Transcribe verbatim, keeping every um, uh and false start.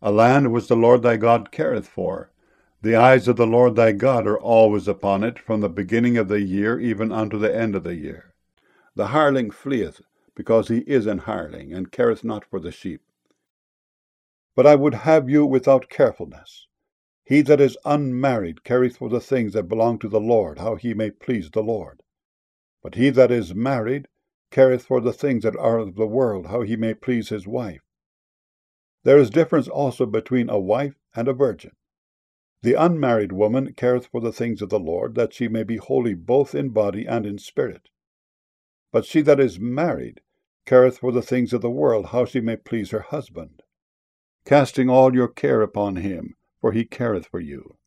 a land which the Lord thy God careth for. The eyes of the Lord thy God are always upon it, from the beginning of the year even unto the end of the year. The hireling fleeth, because he is an hireling, and careth not for the sheep. But I would have you without carefulness. He that is unmarried careth for the things that belong to the Lord, how he may please the Lord. But he that is married careth for the things that are of the world, how he may please his wife. There is difference also between a wife and a virgin. The unmarried woman careth for the things of the Lord, that she may be holy both in body and in spirit. But she that is married careth for the things of the world, how she may please her husband. Casting all your care upon him, for he careth for you.